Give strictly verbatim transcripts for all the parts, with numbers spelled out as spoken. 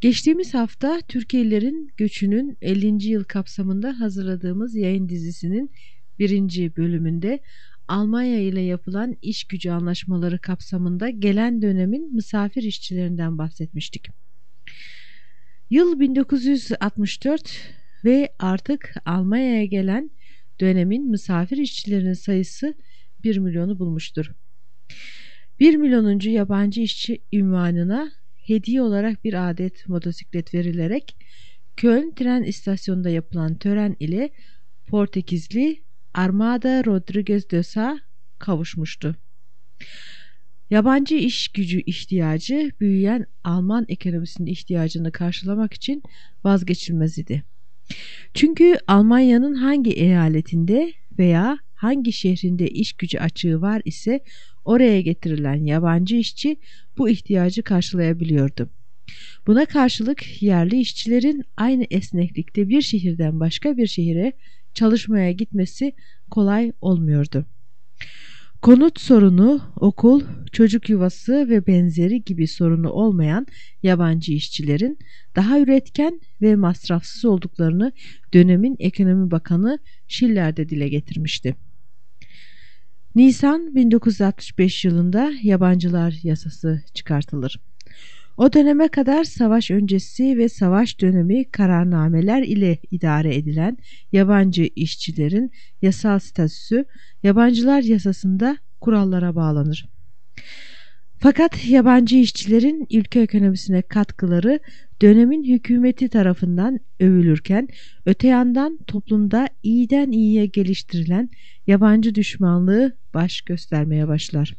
Geçtiğimiz hafta Türkiye'lilerin göçünün ellinci yıl kapsamında hazırladığımız yayın dizisinin birinci bölümünde Almanya ile yapılan iş gücü anlaşmaları kapsamında gelen dönemin misafir işçilerinden bahsetmiştik. Yıl bin dokuz yüz altmış dört ve artık Almanya'ya gelen dönemin misafir işçilerinin sayısı bir milyonu bulmuştur. bir milyonuncu yabancı işçi ünvanına hediye olarak bir adet motosiklet verilerek Köln tren istasyonunda yapılan tören ile Portekizli Armada Rodrigues de Sá kavuşmuştu. Yabancı iş gücü ihtiyacı büyüyen Alman ekonomisinin ihtiyacını karşılamak için vazgeçilmez idi. Çünkü Almanya'nın hangi eyaletinde veya hangi şehrinde iş gücü açığı var ise oraya getirilen yabancı işçi bu ihtiyacı karşılayabiliyordu. Buna karşılık yerli işçilerin aynı esneklikte bir şehirden başka bir şehire çalışmaya gitmesi kolay olmuyordu. Konut sorunu, okul, çocuk yuvası ve benzeri gibi sorunu olmayan yabancı işçilerin daha üretken ve masrafsız olduklarını dönemin Ekonomi Bakanı Schiller de dile getirmişti. Nisan bin dokuz yüz altmış beş yılında Yabancılar Yasası çıkartılır. O döneme kadar savaş öncesi ve savaş dönemi kararnameler ile idare edilen yabancı işçilerin yasal statüsü Yabancılar Yasası'nda kurallara bağlanır. Fakat yabancı işçilerin ülke ekonomisine katkıları dönemin hükümeti tarafından övülürken öte yandan toplumda iyiden iyiye geliştirilen yabancı düşmanlığı baş göstermeye başlar.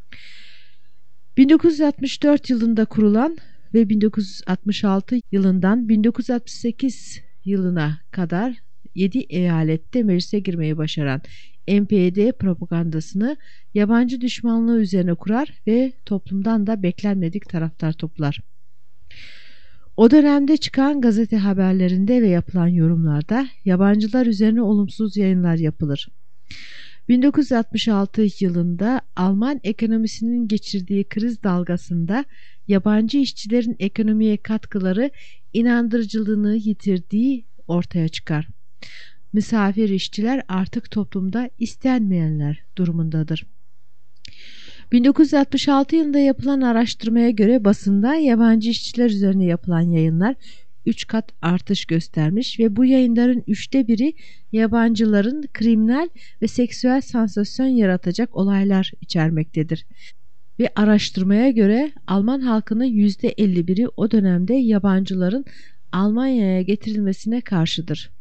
bin dokuz yüz altmış dört yılında kurulan ve bin dokuz yüz altmış altı yılından bin dokuz yüz altmış sekiz yılına kadar yedi eyalette meclise girmeyi başaran N P D propagandasını yabancı düşmanlığı üzerine kurar ve toplumdan da beklenmedik taraftar toplar. O dönemde çıkan gazete haberlerinde ve yapılan yorumlarda yabancılar üzerine olumsuz yayınlar yapılır. bin dokuz yüz altmış altı yılında Alman ekonomisinin geçirdiği kriz dalgasında yabancı işçilerin ekonomiye katkıları inandırıcılığını yitirdiği ortaya çıkar. Misafir işçiler artık toplumda istenmeyenler durumundadır. bin dokuz yüz altmış altı yılında yapılan araştırmaya göre basında yabancı işçiler üzerine yapılan yayınlar üç kat artış göstermiş ve bu yayınların üçte biri yabancıların kriminal ve seksüel sansasyon yaratacak olaylar içermektedir. Ve araştırmaya göre Alman halkının yüzde elli biri o dönemde yabancıların Almanya'ya getirilmesine karşıdır.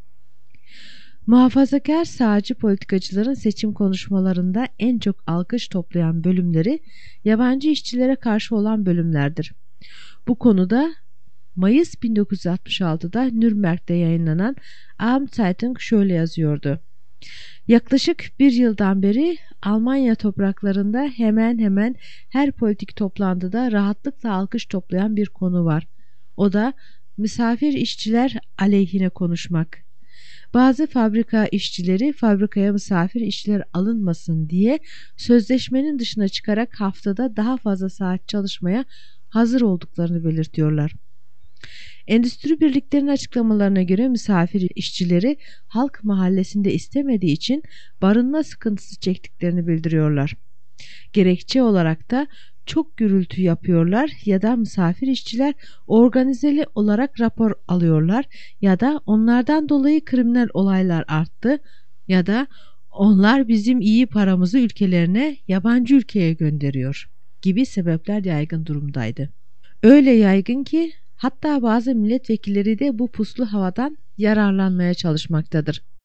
Muhafazakar sağcı politikacıların seçim konuşmalarında en çok alkış toplayan bölümleri yabancı işçilere karşı olan bölümlerdir. Bu konuda Mayıs bin dokuz yüz altmış altıda Nürnberg'de yayınlanan Abendzeitung şöyle yazıyordu. Yaklaşık bir yıldan beri Almanya topraklarında hemen hemen her politik toplantıda rahatlıkla alkış toplayan bir konu var. O da misafir işçiler aleyhine konuşmak. Bazı fabrika işçileri fabrikaya misafir işçiler alınmasın diye sözleşmenin dışına çıkarak haftada daha fazla saat çalışmaya hazır olduklarını belirtiyorlar. Endüstri birliklerinin açıklamalarına göre misafir işçileri halk mahallesinde istemediği için barınma sıkıntısı çektiklerini bildiriyorlar. Gerekçe olarak da çok gürültü yapıyorlar ya da misafir işçiler organizeli olarak rapor alıyorlar ya da onlardan dolayı kriminal olaylar arttı ya da onlar bizim iyi paramızı ülkelerine, yabancı ülkeye gönderiyor gibi sebepler yaygın durumdaydı. Öyle yaygın ki hatta bazı milletvekilleri de bu puslu havadan yararlanmaya çalışmaktadır.